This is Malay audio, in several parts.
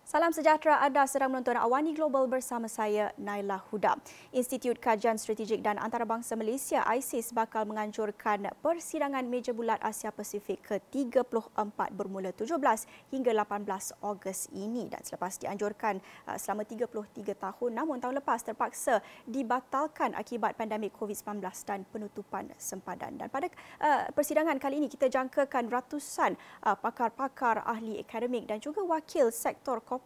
Salam sejahtera, anda sedang menonton Awani Global bersama saya, Naila Huda. Institut Kajian Strategik dan Antarabangsa Malaysia, ISIS, bakal menganjurkan persidangan meja bulat Asia Pasifik ke-34 bermula 17 hingga 18 Ogos ini. Dan selepas dianjurkan selama 33 tahun, namun tahun lepas terpaksa dibatalkan akibat pandemik COVID-19 dan penutupan sempadan. Dan pada persidangan kali ini, kita jangkakan ratusan pakar-pakar ahli akademik dan juga wakil sektor korporat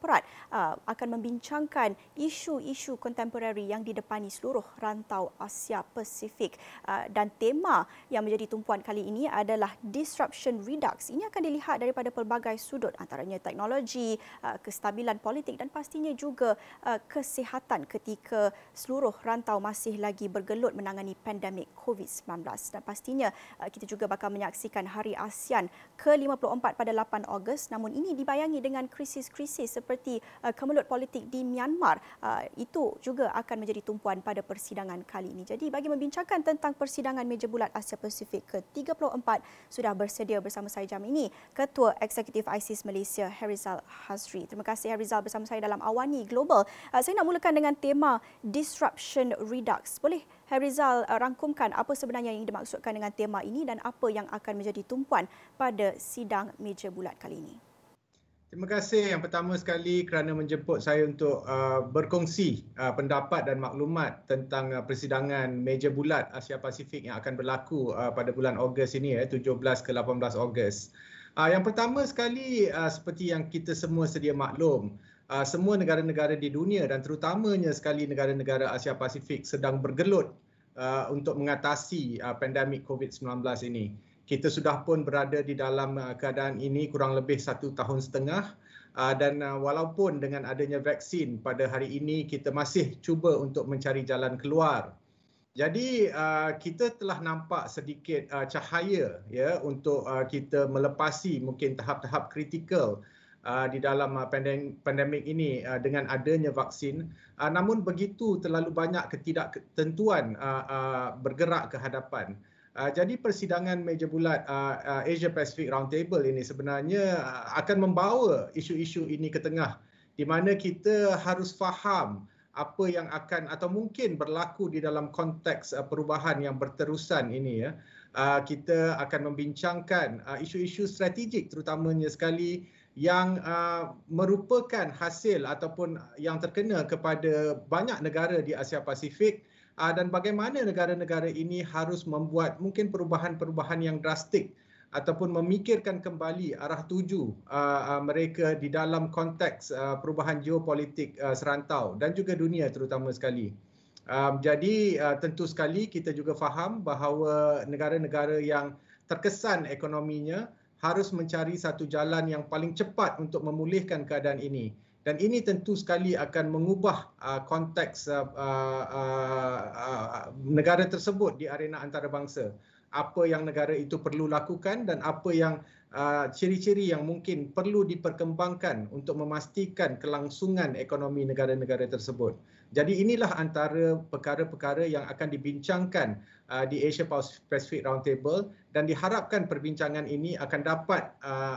akan membincangkan isu-isu kontemporari yang didepani seluruh rantau Asia Pasifik. Dan tema yang menjadi tumpuan kali ini adalah Disruption Redux. Ini akan dilihat daripada pelbagai sudut, antaranya teknologi, kestabilan politik dan pastinya juga kesihatan ketika seluruh rantau masih lagi bergelut menangani pandemik COVID-19. Dan pastinya kita juga bakal menyaksikan Hari ASEAN ke-54 pada 8 Ogos. Namun ini dibayangi dengan krisis-krisis seperti kemelut politik di Myanmar. Itu juga akan menjadi tumpuan pada persidangan kali ini. Jadi bagi membincangkan tentang persidangan meja bulat Asia Pasifik ke-34, sudah bersedia bersama saya jam ini Ketua Eksekutif ISIS Malaysia, Harizal Hazri. Terima kasih Harizal bersama saya dalam Awani Global. Saya nak mulakan dengan tema Disruption Redux. Boleh Harizal rangkumkan apa sebenarnya yang dimaksudkan dengan tema ini dan apa yang akan menjadi tumpuan pada sidang meja bulat kali ini? Terima kasih yang pertama sekali kerana menjemput saya untuk berkongsi pendapat dan maklumat tentang persidangan meja bulat Asia Pasifik yang akan berlaku pada bulan Ogos ini, 17 ke 18 Ogos. Yang pertama sekali, seperti yang kita semua sedia maklum, semua negara-negara di dunia dan terutamanya sekali negara-negara Asia Pasifik sedang bergelut untuk mengatasi pandemik COVID-19 ini. Kita sudah pun berada di dalam keadaan ini kurang lebih 1 tahun setengah dan walaupun dengan adanya vaksin pada hari ini kita masih cuba untuk mencari jalan keluar. Jadi kita telah nampak sedikit cahaya ya untuk kita melepasi mungkin tahap-tahap kritikal di dalam pandemik ini dengan adanya vaksin. Namun begitu terlalu banyak ketidaktentuan bergerak ke hadapan. Jadi persidangan meja bulat Asia Pacific Roundtable ini sebenarnya akan membawa isu-isu ini ke tengah, di mana kita harus faham apa yang akan atau mungkin berlaku di dalam konteks perubahan yang berterusan ini ya. Kita akan membincangkan isu-isu strategik terutamanya sekali yang merupakan hasil ataupun yang terkena kepada banyak negara di Asia Pasifik. Dan bagaimana negara-negara ini harus membuat mungkin perubahan-perubahan yang drastik ataupun memikirkan kembali arah tuju mereka di dalam konteks perubahan geopolitik serantau dan juga dunia terutama sekali. Jadi tentu sekali kita juga faham bahawa negara-negara yang terkesan ekonominya harus mencari satu jalan yang paling cepat untuk memulihkan keadaan ini. Dan ini tentu sekali akan mengubah konteks negara tersebut di arena antarabangsa. Apa yang negara itu perlu lakukan dan apa yang ciri-ciri yang mungkin perlu diperkembangkan untuk memastikan kelangsungan ekonomi negara-negara tersebut. Jadi inilah antara perkara-perkara yang akan dibincangkan di Asia Pacific Roundtable dan diharapkan perbincangan ini akan dapat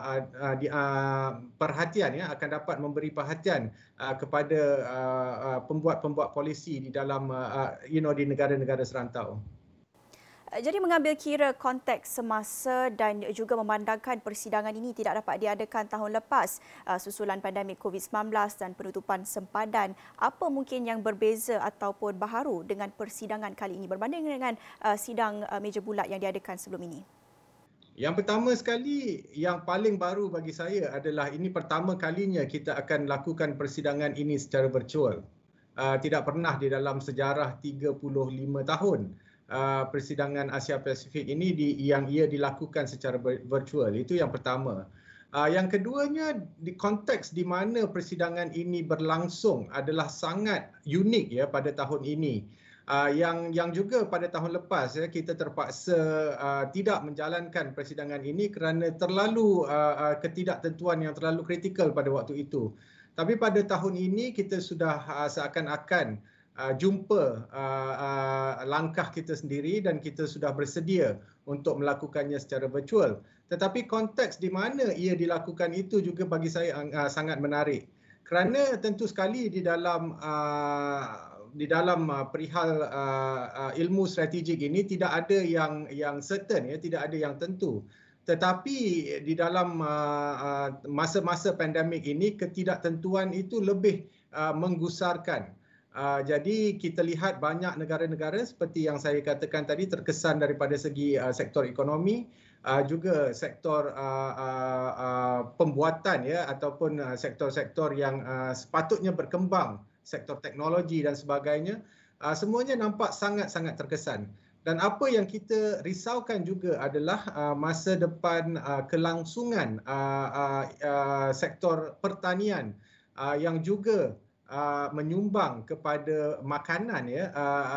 perhatian ya, akan dapat memberi perhatian kepada pembuat-pembuat polisi di dalam di negara-negara serantau. Jadi mengambil kira konteks semasa dan juga memandangkan persidangan ini tidak dapat diadakan tahun lepas susulan pandemik COVID-19 dan penutupan sempadan, apa mungkin yang berbeza ataupun baharu dengan persidangan kali ini berbanding dengan sidang meja bulat yang diadakan sebelum ini? Yang pertama sekali, yang paling baru bagi saya adalah ini pertama kalinya kita akan lakukan persidangan ini secara virtual. Tidak pernah di dalam sejarah 35 tahun persidangan Asia Pasifik ini yang ia dilakukan secara virtual. Itu yang pertama. Yang keduanya, di konteks di mana persidangan ini berlangsung adalah sangat unik ya pada tahun ini. Yang juga pada tahun lepas ya, kita terpaksa tidak menjalankan persidangan ini kerana terlalu ketidaktentuan yang terlalu kritikal pada waktu itu. Tapi pada tahun ini kita sudah seakan-akan jumpa langkah kita sendiri dan kita sudah bersedia untuk melakukannya secara virtual. Tetapi konteks di mana ia dilakukan itu juga bagi saya sangat menarik. Kerana tentu sekali di dalam perihal ilmu strategik ini tidak ada yang certain, ya, tidak ada yang tentu. Tetapi di dalam masa-masa pandemik ini ketidaktentuan itu lebih menggusarkan. Jadi kita lihat banyak negara-negara seperti yang saya katakan tadi terkesan daripada segi sektor ekonomi, juga sektor pembuatan, ya, ataupun sektor-sektor yang sepatutnya berkembang, sektor teknologi dan sebagainya, semuanya nampak sangat-sangat terkesan. Dan apa yang kita risaukan juga adalah masa depan kelangsungan sektor pertanian yang juga menyumbang kepada makanan, ya,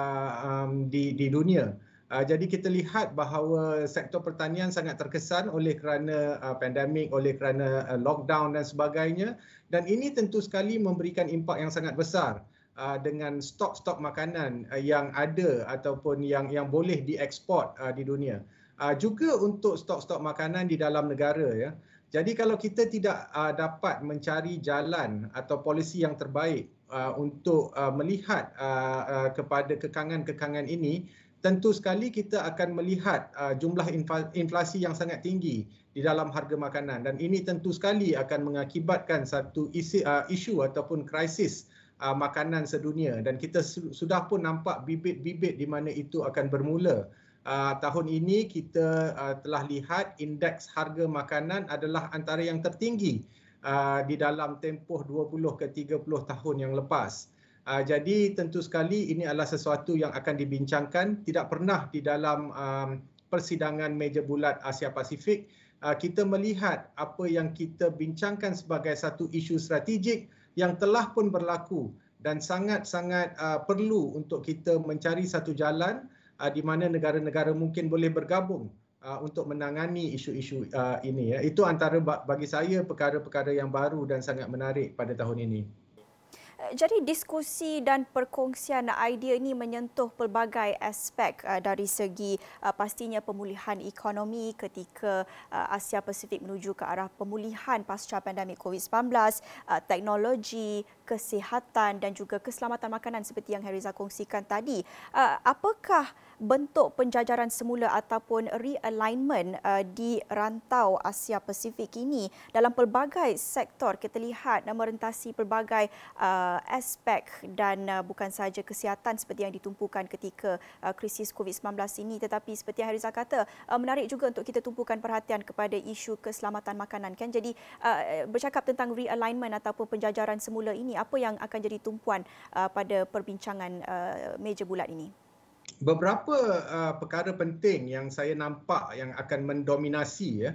di dunia. Jadi kita lihat bahawa sektor pertanian sangat terkesan oleh kerana pandemik, oleh kerana lockdown dan sebagainya, dan ini tentu sekali memberikan impak yang sangat besar dengan stok-stok makanan yang ada ataupun yang boleh dieksport di dunia. Juga untuk stok-stok makanan di dalam negara, ya. Jadi kalau kita tidak dapat mencari jalan atau polisi yang terbaik untuk melihat kepada kekangan-kekangan ini, tentu sekali kita akan melihat jumlah inflasi yang sangat tinggi di dalam harga makanan, dan ini tentu sekali akan mengakibatkan satu isu ataupun krisis makanan sedunia, dan kita sudah pun nampak bibit-bibit di mana itu akan bermula. Tahun ini kita telah lihat indeks harga makanan adalah antara yang tertinggi di dalam tempoh 20 ke 30 tahun yang lepas. Jadi tentu sekali ini adalah sesuatu yang akan dibincangkan. Tidak pernah di dalam persidangan meja bulat Asia Pasifik kita melihat apa yang kita bincangkan sebagai satu isu strategik yang telah pun berlaku dan sangat-sangat perlu untuk kita mencari satu jalan di mana negara-negara mungkin boleh bergabung untuk menangani isu-isu ini. Itu antara bagi saya perkara-perkara yang baru dan sangat menarik pada tahun ini. Jadi diskusi dan perkongsian idea ini menyentuh pelbagai aspek dari segi pastinya pemulihan ekonomi ketika Asia Pasifik menuju ke arah pemulihan pasca pandemik COVID-19, teknologi, kesihatan dan juga keselamatan makanan seperti yang Heriza kongsikan tadi. Apakah bentuk penjajaran semula ataupun realignment di rantau Asia Pasifik ini dalam pelbagai sektor? Kita lihat merentasi pelbagai aspek dan bukan sahaja kesihatan seperti yang ditumpukan ketika krisis COVID-19 ini, tetapi seperti yang Heriza kata, menarik juga untuk kita tumpukan perhatian kepada isu keselamatan makanan, kan? Jadi bercakap tentang realignment ataupun penjajaran semula ini, apa yang akan jadi tumpuan pada perbincangan meja bulat ini? Beberapa perkara penting yang saya nampak yang akan mendominasi, ya,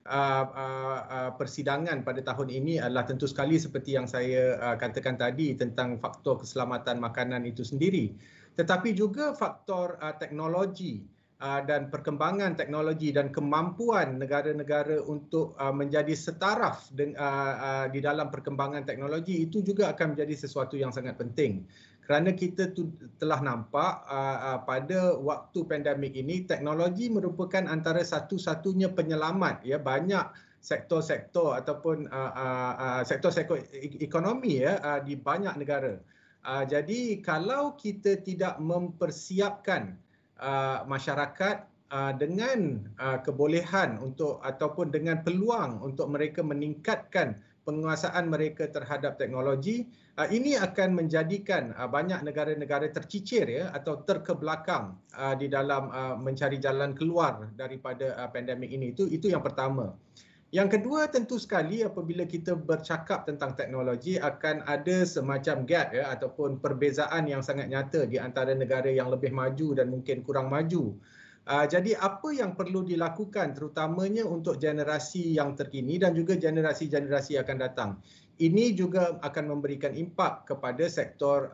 persidangan pada tahun ini adalah tentu sekali seperti yang saya katakan tadi tentang faktor keselamatan makanan itu sendiri, tetapi juga faktor teknologi dan perkembangan teknologi dan kemampuan negara-negara untuk menjadi setaraf di dalam perkembangan teknologi itu juga akan menjadi sesuatu yang sangat penting. Kerana kita telah nampak pada waktu pandemik ini, teknologi merupakan antara satu-satunya penyelamat, ya, banyak sektor-sektor ataupun sektor-sektor ekonomi, ya, di banyak negara. Jadi kalau kita tidak mempersiapkan masyarakat dengan kebolehan untuk ataupun dengan peluang untuk mereka meningkatkan penguasaan mereka terhadap teknologi, ini akan menjadikan banyak negara-negara tercicir, ya, atau terkebelakang di dalam mencari jalan keluar daripada pandemik ini. Itu yang pertama. Yang kedua, tentu sekali apabila kita bercakap tentang teknologi akan ada semacam gap, ya, ataupun perbezaan yang sangat nyata di antara negara yang lebih maju dan mungkin kurang maju. Jadi apa yang perlu dilakukan terutamanya untuk generasi yang terkini dan juga generasi-generasi akan datang. Ini juga akan memberikan impak kepada sektor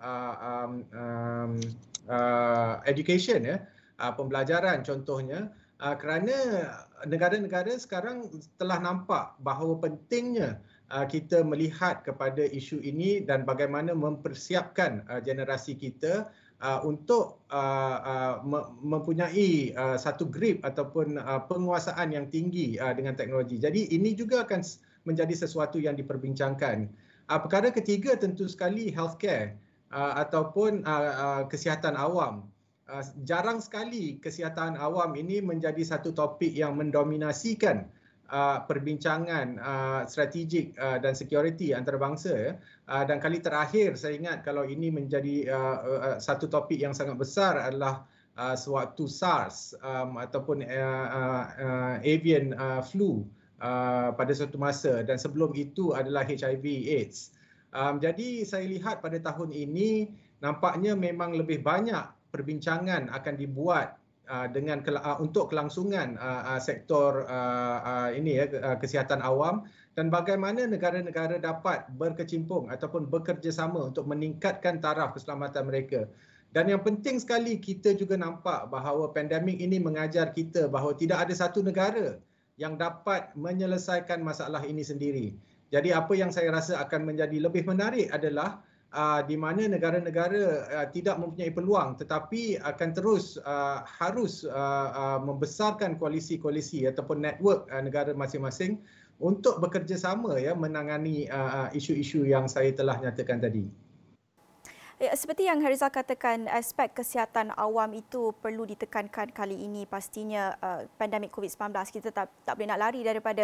education, ya, pembelajaran contohnya, kerana negara-negara sekarang telah nampak bahawa pentingnya kita melihat kepada isu ini dan bagaimana mempersiapkan generasi kita untuk mempunyai satu grip ataupun penguasaan yang tinggi dengan teknologi. Jadi ini juga akan menjadi sesuatu yang diperbincangkan. Perkara ketiga tentu sekali healthcare ataupun kesihatan awam. Jarang sekali kesihatan awam ini menjadi satu topik yang mendominasikan perbincangan strategik dan security antarabangsa. Dan kali terakhir saya ingat kalau ini menjadi satu topik yang sangat besar adalah sewaktu SARS ataupun avian flu pada suatu masa, dan sebelum itu adalah HIV AIDS. Jadi saya lihat pada tahun ini nampaknya memang lebih banyak perbincangan akan dibuat untuk kelangsungan sektor kesihatan awam dan bagaimana negara-negara dapat berkecimpung ataupun bekerjasama untuk meningkatkan taraf keselamatan mereka. Dan yang penting sekali, kita juga nampak bahawa pandemik ini mengajar kita bahawa tidak ada satu negara yang dapat menyelesaikan masalah ini sendiri. Jadi apa yang saya rasa akan menjadi lebih menarik adalah di mana negara-negara tidak mempunyai peluang tetapi akan terus harus membesarkan koalisi-koalisi ataupun network negara masing-masing untuk bekerjasama menangani isu-isu yang saya telah nyatakan tadi. Seperti yang Harizal katakan, aspek kesihatan awam itu perlu ditekankan kali ini. Pastinya pandemik COVID-19, kita tak boleh nak lari daripada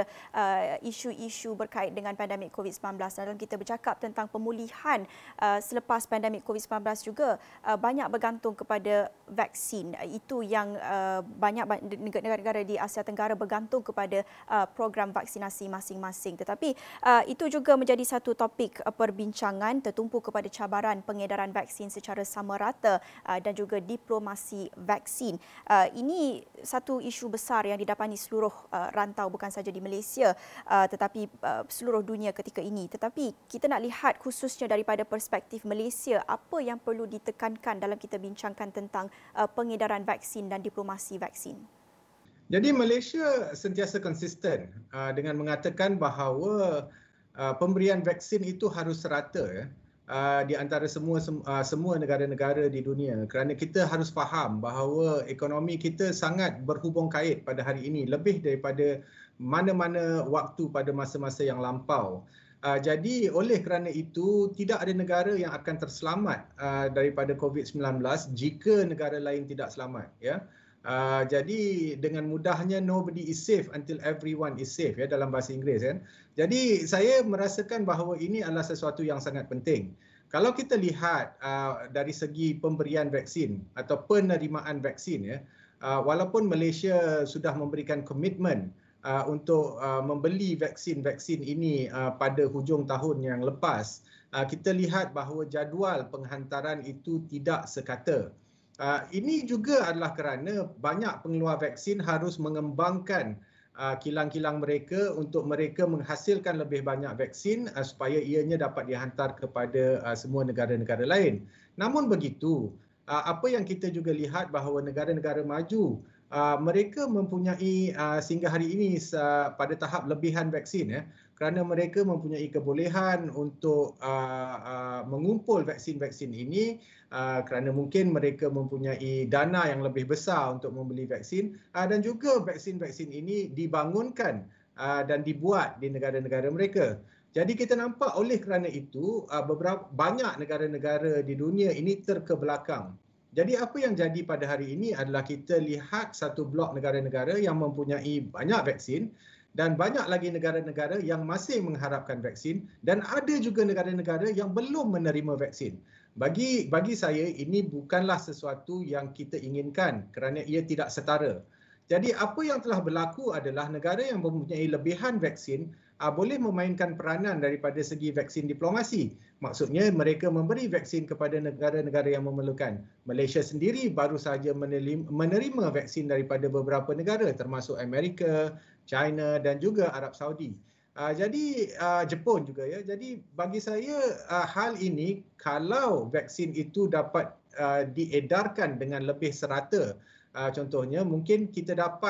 isu-isu berkait dengan pandemik COVID-19. Dalam kita bercakap tentang pemulihan selepas pandemik COVID-19 juga banyak bergantung kepada vaksin. Itu yang banyak negara-negara di Asia Tenggara bergantung kepada program vaksinasi masing-masing. Tetapi itu juga menjadi satu topik perbincangan tertumpu kepada cabaran pengedaran vaksin secara sama rata dan juga diplomasi vaksin. Ini satu isu besar yang didapati seluruh rantau, bukan saja di Malaysia tetapi seluruh dunia ketika ini. Tetapi kita nak lihat khususnya daripada perspektif Malaysia, apa yang perlu ditekankan dalam kita bincangkan tentang pengedaran vaksin dan diplomasi vaksin. Jadi Malaysia sentiasa konsisten dengan mengatakan bahawa pemberian vaksin itu harus serata di antara semua negara-negara di dunia, kerana kita harus faham bahawa ekonomi kita sangat berhubung kait pada hari ini lebih daripada mana-mana waktu pada masa-masa yang lampau. Jadi oleh kerana itu tidak ada negara yang akan terselamat daripada COVID-19 jika negara lain tidak selamat, ya. Jadi dengan mudahnya nobody is safe until everyone is safe, ya, dalam bahasa Inggeris, kan. Jadi saya merasakan bahawa ini adalah sesuatu yang sangat penting. Kalau kita lihat dari segi pemberian vaksin atau penerimaan vaksin, ya, walaupun Malaysia sudah memberikan komitmen untuk membeli vaksin-vaksin ini pada hujung tahun yang lepas, kita lihat bahawa jadual penghantaran itu tidak sekata. Ini juga adalah kerana banyak pengeluar vaksin harus mengembangkan kilang-kilang mereka untuk mereka menghasilkan lebih banyak vaksin supaya ianya dapat dihantar kepada semua negara-negara lain. Namun begitu, apa yang kita juga lihat bahawa negara-negara maju mereka mempunyai sehingga hari ini pada tahap lebihan vaksin, ya, kerana mereka mempunyai kebolehan untuk mengumpul vaksin-vaksin ini kerana mungkin mereka mempunyai dana yang lebih besar untuk membeli vaksin dan juga vaksin-vaksin ini dibangunkan dan dibuat di negara-negara mereka. Jadi kita nampak oleh kerana itu banyak negara-negara di dunia ini terkebelakang. Jadi apa yang jadi pada hari ini adalah kita lihat satu blok negara-negara yang mempunyai banyak vaksin dan banyak lagi negara-negara yang masih mengharapkan vaksin dan ada juga negara-negara yang belum menerima vaksin. Bagi saya ini bukanlah sesuatu yang kita inginkan kerana ia tidak setara. Jadi apa yang telah berlaku adalah negara yang mempunyai lebihan vaksin boleh memainkan peranan daripada segi vaksin diplomasi. Maksudnya mereka memberi vaksin kepada negara-negara yang memerlukan. Malaysia sendiri baru sahaja menerima vaksin daripada beberapa negara termasuk Amerika, China dan juga Arab Saudi. Jadi Jepun juga, ya. Jadi bagi saya hal ini kalau vaksin itu dapat diedarkan dengan lebih serata, contohnya mungkin kita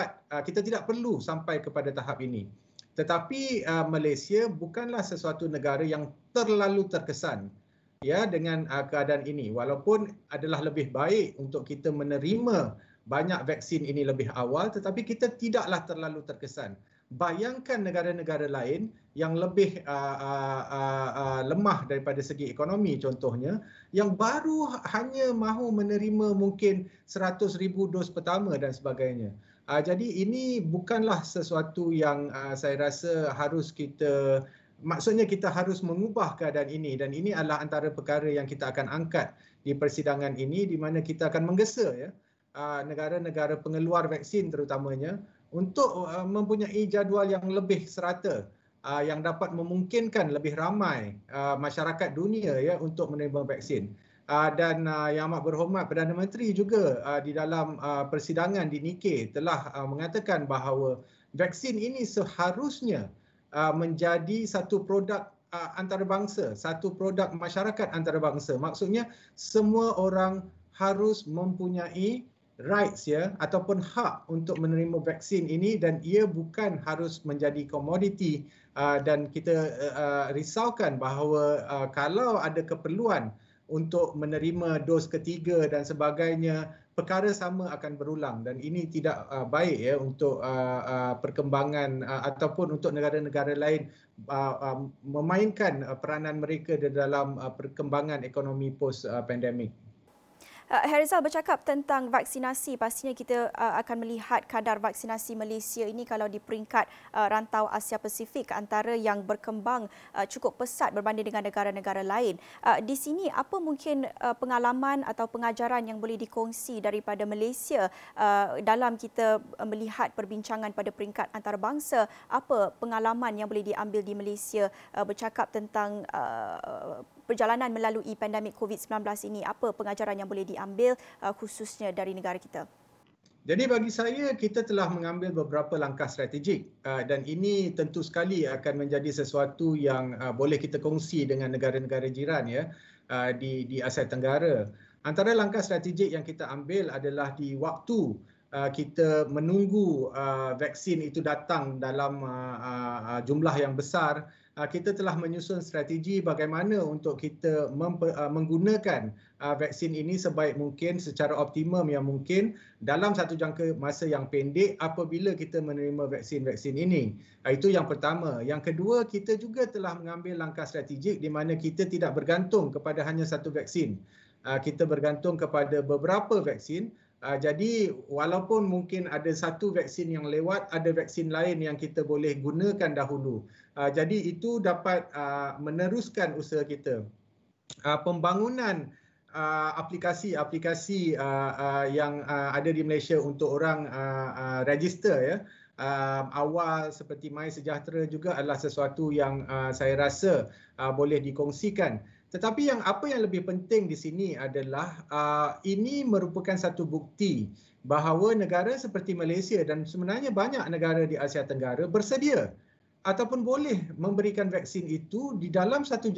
tidak perlu sampai kepada tahap ini. Tetapi Malaysia bukanlah sesuatu negara yang terlalu terkesan, ya, dengan keadaan ini. Walaupun adalah lebih baik untuk kita menerima banyak vaksin ini lebih awal, tetapi kita tidaklah terlalu terkesan. bayangkan negara-negara lain yang lebih lemah daripada segi ekonomi contohnya, yang baru hanya mahu menerima mungkin 100,000 dos pertama dan sebagainya. Jadi ini bukanlah sesuatu yang saya rasa harus maksudnya kita harus mengubah keadaan ini, dan ini adalah antara perkara yang kita akan angkat di persidangan ini, di mana kita akan menggesa ya negara-negara pengeluar vaksin terutamanya untuk mempunyai jadual yang lebih serata, yang dapat memungkinkan lebih ramai masyarakat dunia ya untuk menerima vaksin. Dan Yang Amat Berhormat Perdana Menteri juga di dalam persidangan di Nikkei telah mengatakan bahawa vaksin ini seharusnya menjadi satu produk antarabangsa, satu produk masyarakat antarabangsa. Maksudnya semua orang harus mempunyai rights ya ataupun hak untuk menerima vaksin ini, dan ia bukan harus menjadi komoditi. Dan kita risaukan bahawa kalau ada keperluan untuk menerima dos ketiga dan sebagainya, perkara sama akan berulang, dan ini tidak baik ya untuk perkembangan ataupun untuk negara-negara lain memainkan peranan mereka di dalam perkembangan ekonomi post pandemik. Harizal, bercakap tentang vaksinasi, pastinya kita akan melihat kadar vaksinasi Malaysia ini kalau di peringkat rantau Asia Pasifik antara yang berkembang cukup pesat berbanding dengan negara-negara lain. Di sini apa mungkin pengalaman atau pengajaran yang boleh dikongsi daripada Malaysia dalam kita melihat perbincangan pada peringkat antarabangsa? Apa pengalaman yang boleh diambil di Malaysia bercakap tentang perjalanan melalui pandemik COVID-19 ini? Apa pengajaran yang boleh diambil khususnya dari negara kita? Jadi bagi saya, kita telah mengambil beberapa langkah strategik dan ini tentu sekali akan menjadi sesuatu yang boleh kita kongsi dengan negara-negara jiran ya di Asia Tenggara. Antara langkah strategik yang kita ambil adalah di waktu kita menunggu vaksin itu datang dalam jumlah yang besar, kita telah menyusun strategi bagaimana untuk kita menggunakan vaksin ini sebaik mungkin secara optimum yang mungkin dalam satu jangka masa yang pendek apabila kita menerima vaksin-vaksin ini. Itu yang pertama. Yang kedua, kita juga telah mengambil langkah strategik di mana kita tidak bergantung kepada hanya satu vaksin. Kita bergantung kepada beberapa vaksin. Jadi walaupun mungkin ada satu vaksin yang lewat, ada vaksin lain yang kita boleh gunakan dahulu. Jadi itu dapat meneruskan usaha kita. Pembangunan aplikasi-aplikasi yang ada di Malaysia untuk orang register ya, awal seperti MySejahtera juga adalah sesuatu yang saya rasa boleh dikongsikan. Tetapi apa yang lebih penting di sini adalah ini merupakan satu bukti bahawa negara seperti Malaysia dan sebenarnya banyak negara di Asia Tenggara bersedia ataupun boleh memberikan vaksin itu di dalam satu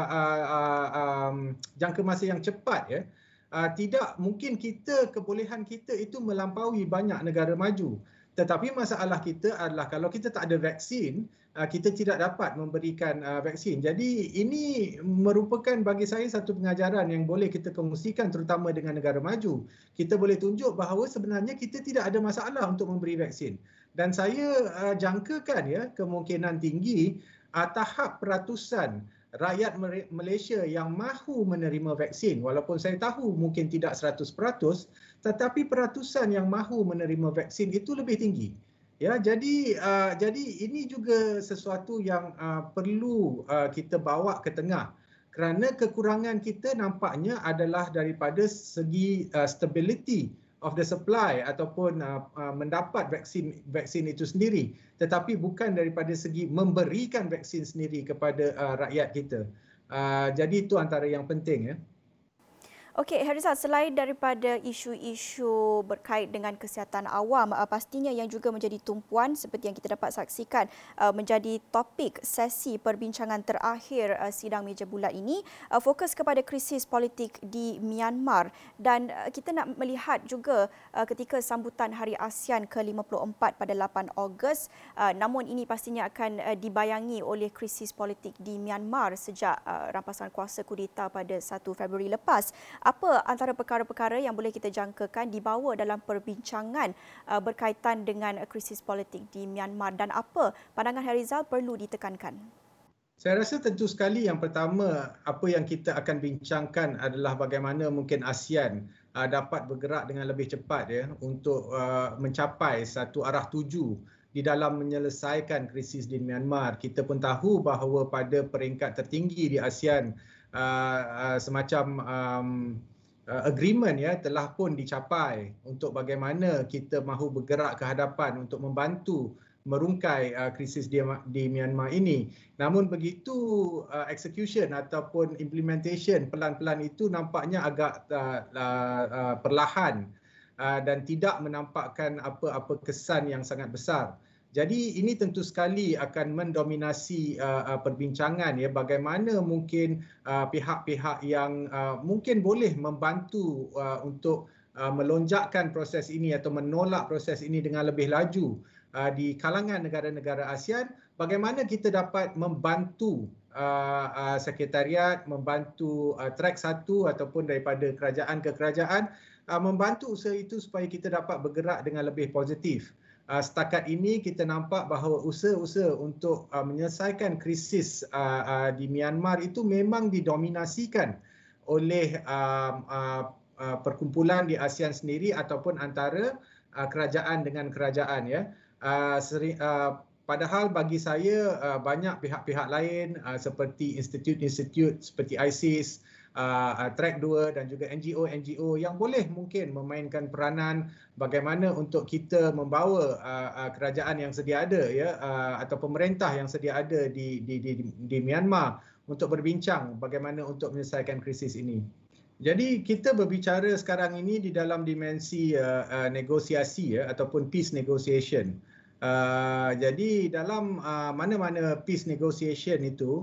jangka masa yang cepat ya. Tidak mungkin kebolehan kita itu melampaui banyak negara maju. Tetapi masalah kita adalah kalau kita tak ada vaksin, kita tidak dapat memberikan vaksin. Jadi ini merupakan bagi saya satu pengajaran yang boleh kita kongsikan terutama dengan negara maju. Kita boleh tunjuk bahawa sebenarnya kita tidak ada masalah untuk memberi vaksin. Dan saya jangkakan ya kemungkinan tinggi tahap peratusan rakyat Malaysia yang mahu menerima vaksin, walaupun saya tahu mungkin tidak 100%, tetapi peratusan yang mahu menerima vaksin itu lebih tinggi. Ya, jadi ini juga sesuatu yang perlu kita bawa ke tengah. Kerana kekurangan kita nampaknya adalah daripada segi stability of the supply ataupun mendapat vaksin itu sendiri, tetapi bukan daripada segi memberikan vaksin sendiri kepada rakyat kita. Jadi itu antara yang penting ya. Okey, Harizal, selain daripada isu-isu berkait dengan kesihatan awam, pastinya yang juga menjadi tumpuan seperti yang kita dapat saksikan menjadi topik sesi perbincangan terakhir sidang meja bulat ini, fokus kepada krisis politik di Myanmar, dan kita nak melihat juga ketika sambutan Hari ASEAN ke-54 pada 8 Ogos, namun ini pastinya akan dibayangi oleh krisis politik di Myanmar sejak rampasan kuasa kudeta pada 1 Februari lepas. Apa antara perkara-perkara yang boleh kita jangkakan dibawa dalam perbincangan berkaitan dengan krisis politik di Myanmar dan apa pandangan Harizal perlu ditekankan? Saya rasa tentu sekali yang pertama apa yang kita akan bincangkan adalah bagaimana mungkin ASEAN dapat bergerak dengan lebih cepat ya untuk mencapai satu arah tuju di dalam menyelesaikan krisis di Myanmar. Kita pun tahu bahawa pada peringkat tertinggi di ASEAN semacam agreement ya telah pun dicapai untuk bagaimana kita mahu bergerak ke hadapan untuk membantu merungkai krisis di Myanmar ini. Namun begitu execution ataupun implementation pelan-pelan itu nampaknya agak perlahan dan tidak menampakkan apa-apa kesan yang sangat besar. Jadi ini tentu sekali akan mendominasi perbincangan ya bagaimana mungkin pihak-pihak yang mungkin boleh membantu untuk melonjakkan proses ini atau menolak proses ini dengan lebih laju di kalangan negara-negara ASEAN, bagaimana kita dapat membantu sekretariat, membantu track satu ataupun daripada kerajaan ke kerajaan membantu usaha itu supaya kita dapat bergerak dengan lebih positif. Setakat ini kita nampak bahawa usaha-usaha untuk menyelesaikan krisis di Myanmar itu memang didominasikan oleh perkumpulan di ASEAN sendiri ataupun antara kerajaan dengan kerajaan ya. Padahal bagi saya banyak pihak-pihak lain seperti institut-institut seperti ISIS, Track 2 dan juga NGO-NGO yang boleh mungkin memainkan peranan bagaimana untuk kita membawa kerajaan yang sedia ada ya atau pemerintah yang sedia ada di Myanmar untuk berbincang bagaimana untuk menyelesaikan krisis ini. Jadi kita berbicara sekarang ini di dalam dimensi negosiasi ya ataupun peace negotiation. Jadi dalam mana-mana peace negotiation itu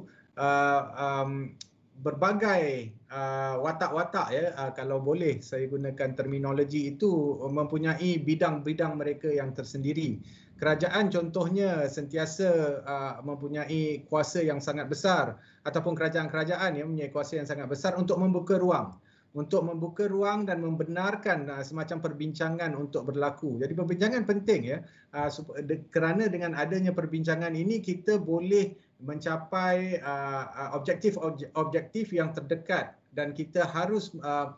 berbagai watak-watak ya kalau boleh saya gunakan terminologi itu mempunyai bidang-bidang mereka yang tersendiri. Kerajaan contohnya sentiasa mempunyai kuasa yang sangat besar ataupun kerajaan-kerajaan yang mempunyai kuasa yang sangat besar untuk membuka ruang dan membenarkan semacam perbincangan untuk berlaku. Jadi perbincangan penting ya kerana dengan adanya perbincangan ini kita boleh mencapai objektif yang terdekat dan kita harus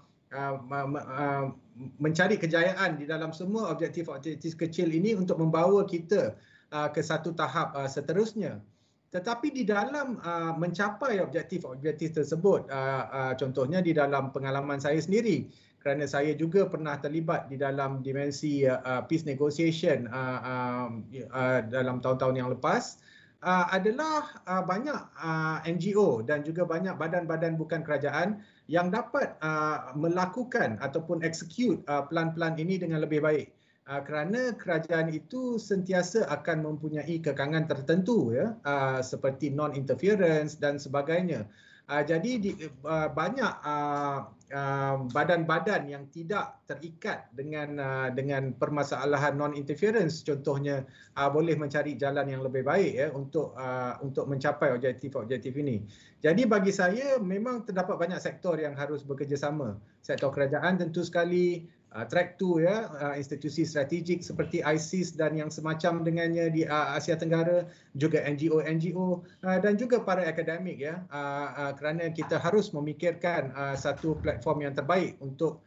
mencari kejayaan di dalam semua objektif kecil ini untuk membawa kita ke satu tahap seterusnya. Tetapi di dalam mencapai objektif tersebut, contohnya di dalam pengalaman saya sendiri, kerana saya juga pernah terlibat di dalam dimensi peace negotiation dalam tahun-tahun yang lepas, adalah banyak NGO dan juga banyak badan-badan bukan kerajaan yang dapat melakukan ataupun execute plan-plan ini dengan lebih baik. Kerana kerajaan itu sentiasa akan mempunyai kekangan tertentu ya seperti non-interference dan sebagainya. Jadi banyak badan-badan yang tidak terikat dengan permasalahan non-interference contohnya boleh mencari jalan yang lebih baik ya untuk mencapai objektif ini. Jadi bagi saya memang terdapat banyak sektor yang harus bekerjasama. Sektor kerajaan tentu sekali, Track 2 ya, institusi strategik seperti ISIS dan yang semacam dengannya di Asia Tenggara, juga NGO dan juga para akademik ya, kerana kita harus memikirkan satu platform yang terbaik untuk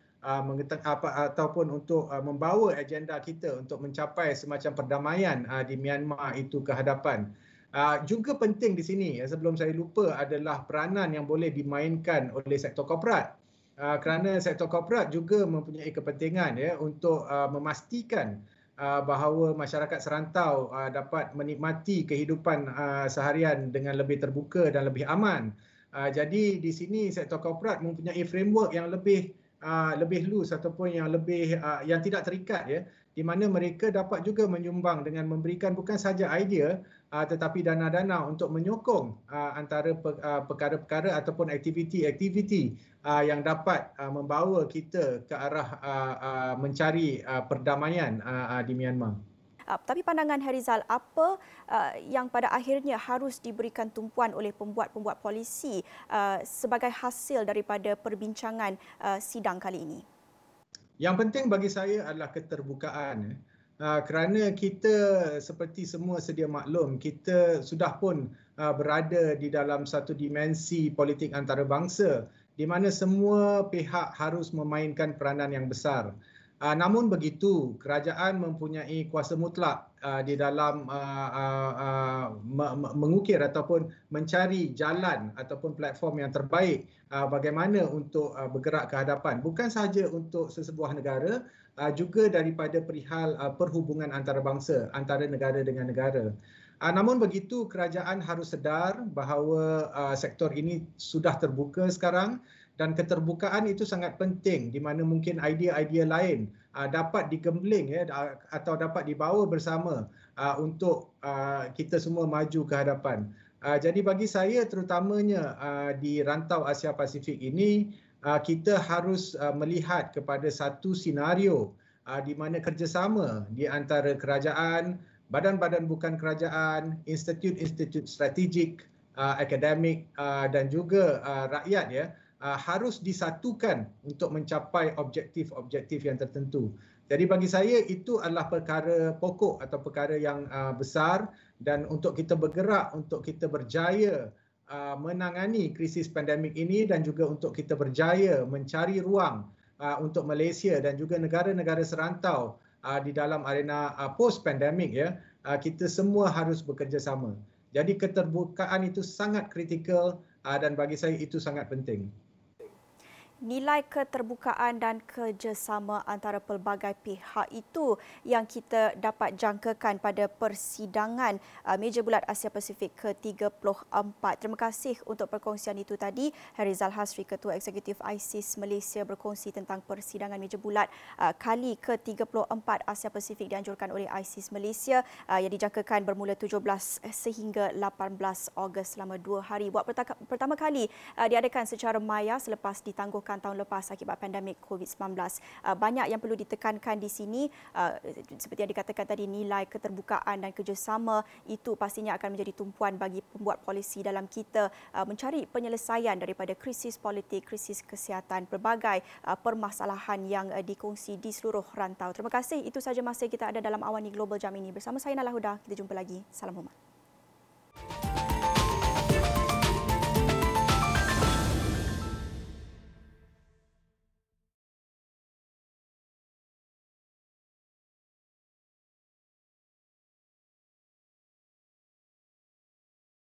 ataupun untuk membawa agenda kita untuk mencapai semacam perdamaian di Myanmar itu ke hadapan. Juga penting di sini sebelum saya lupa adalah peranan yang boleh dimainkan oleh sektor korporat. Kerana sektor korporat juga mempunyai kepentingan ya untuk memastikan bahawa masyarakat serantau dapat menikmati kehidupan seharian dengan lebih terbuka dan lebih aman. Jadi di sini sektor korporat mempunyai framework yang lebih loose ataupun yang tidak terikat ya, di mana mereka dapat juga menyumbang dengan memberikan bukan sahaja idea tetapi dana-dana untuk menyokong antara perkara-perkara ataupun aktiviti-aktiviti yang dapat membawa kita ke arah mencari perdamaian di Myanmar. Tapi pandangan Harizal, apa yang pada akhirnya harus diberikan tumpuan oleh pembuat-pembuat polisi sebagai hasil daripada perbincangan sidang kali ini? Yang penting bagi saya adalah keterbukaan. Kerana kita seperti semua sedia maklum, kita sudah pun berada di dalam satu dimensi politik antarabangsa di mana semua pihak harus memainkan peranan yang besar. Namun begitu, kerajaan mempunyai kuasa mutlak di dalam mengukir ataupun mencari jalan ataupun platform yang terbaik bagaimana untuk bergerak ke hadapan. Bukan sahaja untuk sesebuah negara, juga daripada perihal perhubungan antarabangsa, antara negara dengan negara. Namun begitu, kerajaan harus sedar bahawa sektor ini sudah terbuka sekarang dan keterbukaan itu sangat penting di mana mungkin idea-idea lain dapat digembling atau dapat dibawa bersama untuk kita semua maju ke hadapan. Jadi bagi saya terutamanya di rantau Asia Pasifik ini kita harus melihat kepada satu senario di mana kerjasama di antara kerajaan, badan-badan bukan kerajaan, institut-institut strategik, akademik dan juga rakyat harus disatukan untuk mencapai objektif-objektif yang tertentu. Jadi bagi saya itu adalah perkara pokok atau perkara yang besar dan untuk kita bergerak, untuk kita berjaya menangani krisis pandemik ini dan juga untuk kita berjaya mencari ruang untuk Malaysia dan juga negara-negara serantau di dalam arena post-pandemik kita semua harus bekerjasama. Jadi keterbukaan itu sangat kritikal dan bagi saya itu sangat penting. Nilai keterbukaan dan kerjasama antara pelbagai pihak itu yang kita dapat jangkakan pada persidangan Meja Bulat Asia Pasifik ke-34. Terima kasih untuk perkongsian itu tadi. Harizal Hasri, Ketua Eksekutif ISIS Malaysia, berkongsi tentang persidangan Meja Bulat kali ke-34 Asia Pasifik dianjurkan oleh ISIS Malaysia yang dijangkakan bermula 17 sehingga 18 Ogos selama 2 hari. Buat pertama kali diadakan secara maya selepas ditangguhkan tahun lepas akibat pandemik COVID-19. Banyak yang perlu ditekankan di sini, seperti yang dikatakan tadi, nilai keterbukaan dan kerjasama itu pastinya akan menjadi tumpuan bagi pembuat polisi dalam kita mencari penyelesaian daripada krisis politik, krisis kesihatan, pelbagai permasalahan yang dikongsi di seluruh rantau. Terima kasih. Itu sahaja masa kita ada dalam Awani Global jam ini. Bersama saya Nala Huda. Kita jumpa lagi. Salam hormat.